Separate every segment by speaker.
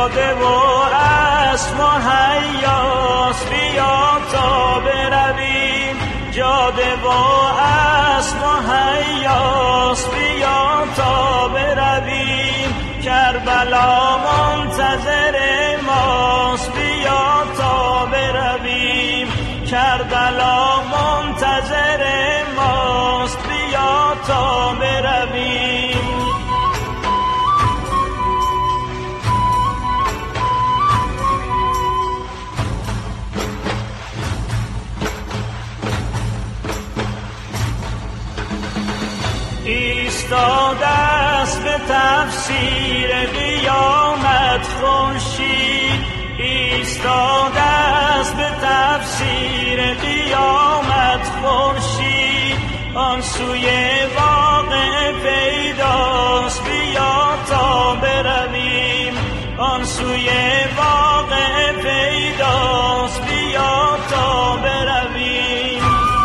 Speaker 1: جاده و اسم و حیاس، بیا تا برویم. جاده و اسم و حیاس، بیا تا برویم. کربلا منتظر ماست، بیا تا برویم. کربلا منتظر ماست، بیا تا برویم. ایستاده است به تفسیر قیامت خورشید، ایستاده است به تفسیر قیامت خورشید. آن سوی واقع پیداست، بیا تا برویم. آن سوی واقع پیداست، بیا تا برویم.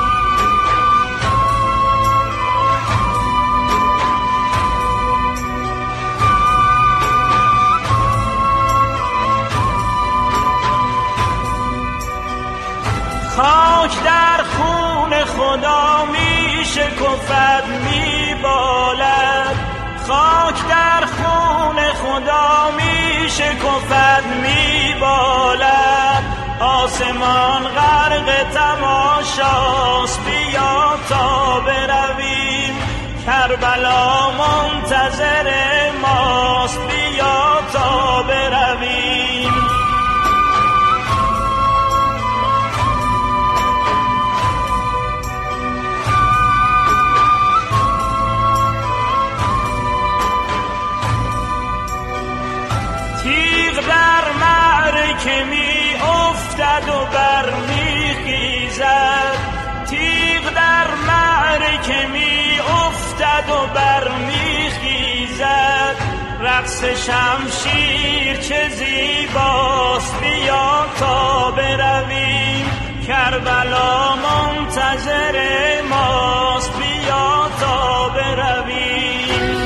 Speaker 1: خاک در خون خدا می شکفد می بالد، خاک در خون خدا می شکفد می بالد. آسمان غرق تماشاست، بیا تا برویم. کربلا منتظر ماست، بیا تا برویم. در معرکه می افتد و بر می خیزد، تیغ در معرکه می افتد و بر می خیزد. رقص شمشیر چه زیباست، بیا تا برویم. کربلا منتظر ماست، بیا تا برویم.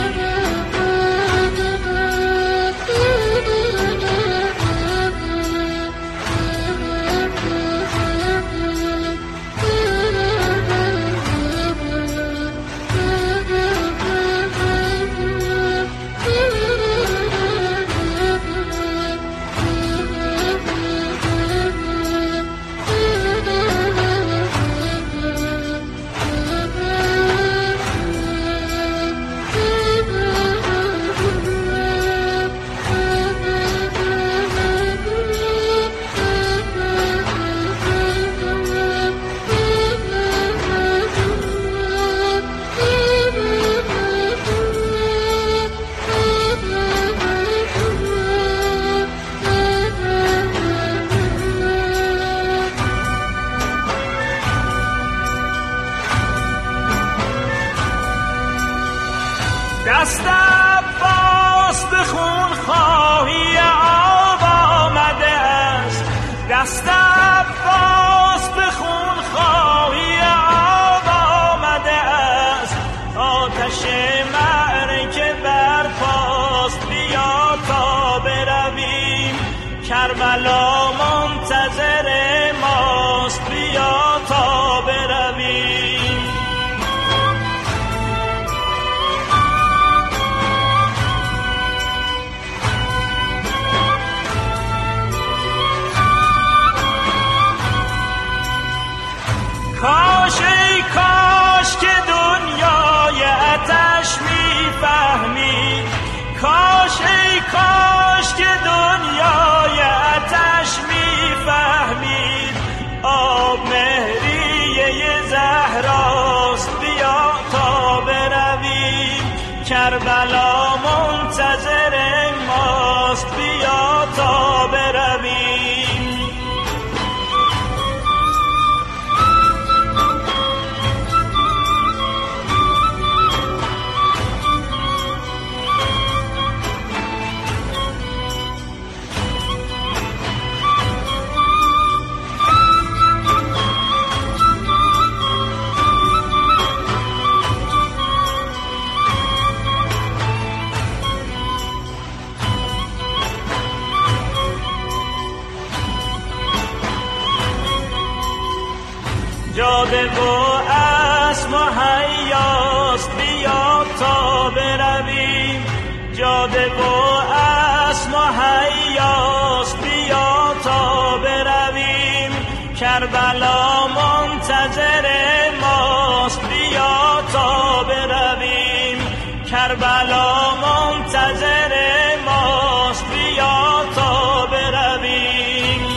Speaker 1: دست عباس به خون خواهی آب آمده است، دست عباس به خون خواهی آب آمده است. آتش معرکه برپاست، بیا تا برویم. کربلا منتظر ماست، بیا تا برویم. کاش ای کاش که دنیای آتش میفهمید، کاش ای کاش که دنیای آتش میفهمید. آب مهریه زهراست، بیا تا برویم. کربلا منتظر ماست، بیا تا برویم. اراده و اسم و حیاست، بیا تا برویم. کربلا منتظر ماست، بیا تا برویم. کربلا منتظر ماست، بیا تا برویم.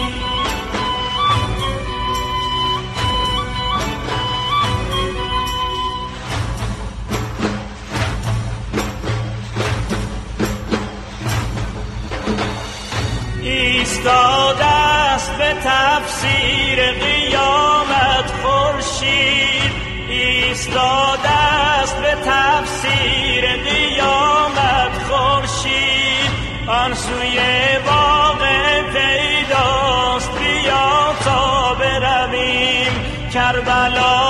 Speaker 1: ایستاده است به تفسیر قیامت خورشید، ایستاده است به تفسیر قیامت خورشید. آن سوی واقع پیداست، بیا تا برویم. کربلا